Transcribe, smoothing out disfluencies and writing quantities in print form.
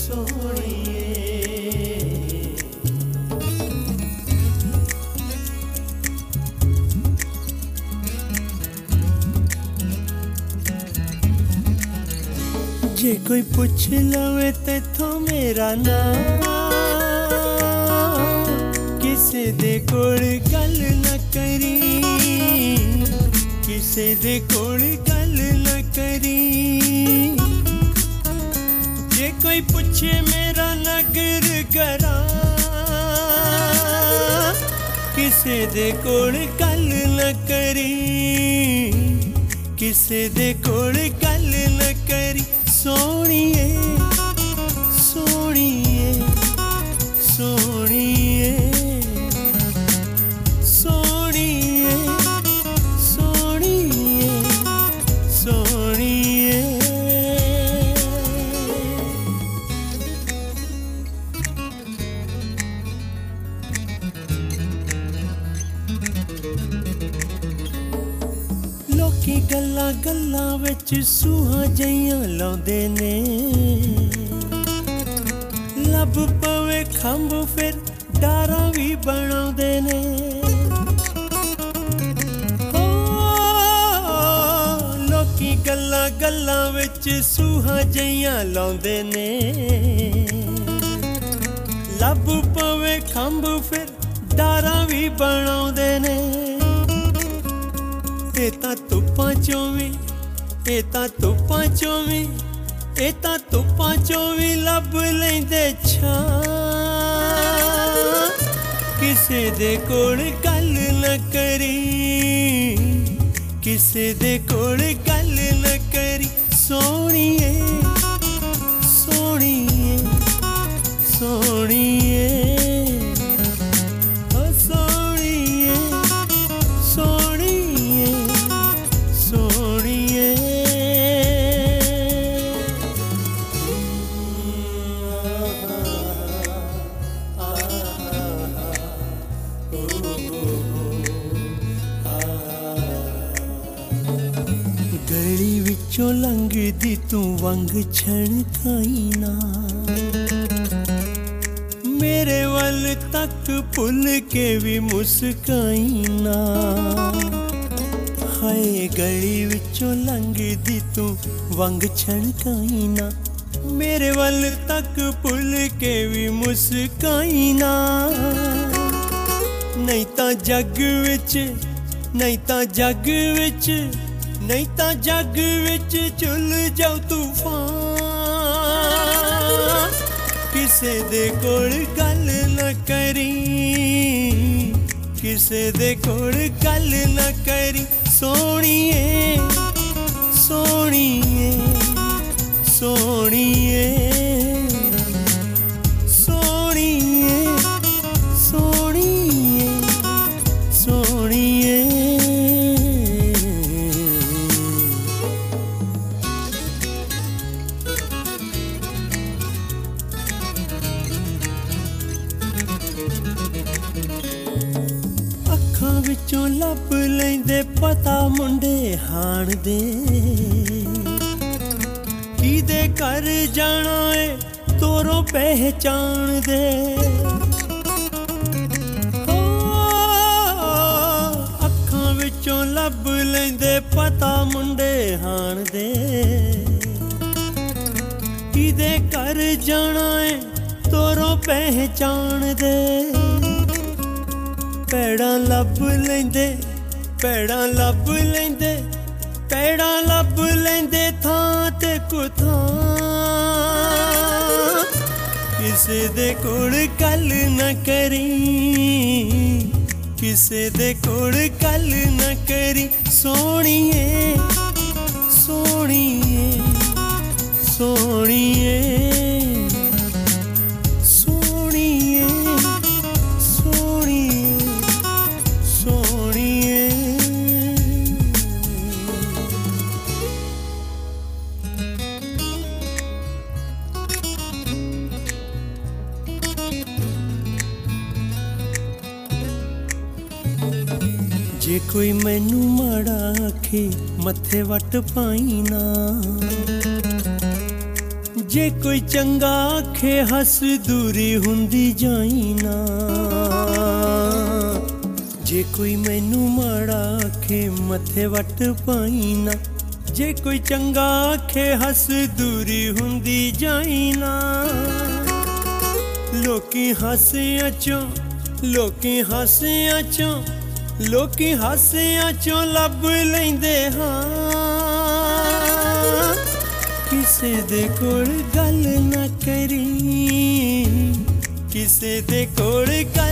सोहणीए। जे कोई पुछ लवे तेथों मेरा नाम, किसे दे कोल गल न करी, किसे दे कोल गल न करी। जे कोई पूछे मेरा नगर करा, किसे दे कोल गल न करी, किसे दे कोल गल न करी। सोहणीए सोहणीए सोहणीए सोहणीए सोहणीए सोहणीए। लोकी गल्लां गल्लां विच सूहां जइयां लाउंदे ने, लब पवे खंभ फिर डारां भी बनाउंदे ने। हो लोकी गल्लां गल्लां विच सूहां जइयां लाउंदे ने, लब पवे खंभ फिर डारां भी बनाउंदे ने। एता धुप्पां चों वी, एता धुप्पां चों वी, एता धुप्पां चों वी लब लैंदे छां। किसे दे कोल गल न करी, किसे दे कोल गल न करी। सोहणीए सोहणीए सोहणीए ओ सोहणीए सोहणीए सोहणीए। गली विचों लंघदी तू वंग छणकाई ना, मेरे वल तक भुल के भी मुस्काई ना। हाय गली विचों लंघदी तू वंग छणकाई ना, मेरे वल तक भुल के भी मुस्काई ना। नहीं तां जग विच, नहीं तां जग विच, नहीं तां जग विच चुल जाऊ तूफान। किसे दे कोल गल न करी, किसे दे कोल गल न करी। सोहणीए सोहणीए सोहणीए सोहणीए सोहणीए सोहणीए। अखां विचों लभ लैंदे पता मुंडे हाण दे, किदे घर जाना है तोरों पहचान दे। हो अखां विचों लभ लैंदे पता मुंडे हाण दे, किदे घर जाना है तोरों पहचान दे। पैड़ां लब लैंदे, पैड़ां लब लैंदे, पैड़ां लब लैंदे थां ते कुथां। किसे दे कोल गल न करी, किसे दे कोल गल न करी। सोहणीए सोहणीए सोहणीए सोहणीए सोहणीए सोहणीए। जे कोई मैनू माड़ा आखे मथे वट पाई ना, जे कोई चंगा आखे हस दूरी हुंदी जाई ना, जे कोई मैनू माड़ा आखे मथे वट पाई ना, जे कोई चंगा आखे हस दूरी हुंदी जाई ना। लोकी हासियां चों, लोकी हासियां चों, लोकी हासियां चों लब लैंदे हां। किसे दे कोल गल ना करी, किसे दे कोल गल